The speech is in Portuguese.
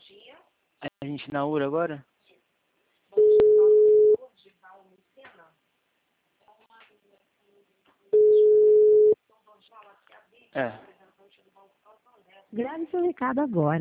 A gente inaugura agora? É. Grave seu recado agora.